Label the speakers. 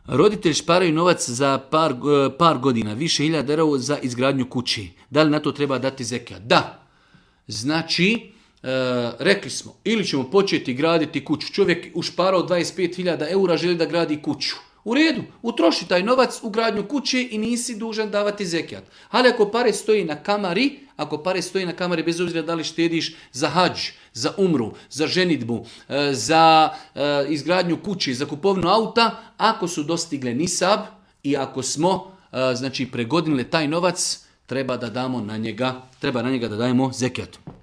Speaker 1: Roditelji šparaju novac za par godina, više hiljada eura za izgradnju kući. Da li na to treba dati zekijat? Da. Znači, rekli smo, ili ćemo početi graditi kuću. Čovjek ušparao 25.000 eura, želi da gradi kuću. U redu, utroši taj novac u gradnju kuće i nisi dužan davati zekijat. Ali ako pare stoji na kamari, bez obzira da li štediš za hadž, za umru, za ženidbu, za izgradnju kuće, za kupovinu auta, ako su dostigle nisab i ako smo pregodinili taj novac, treba na njega da dajemo zekijat.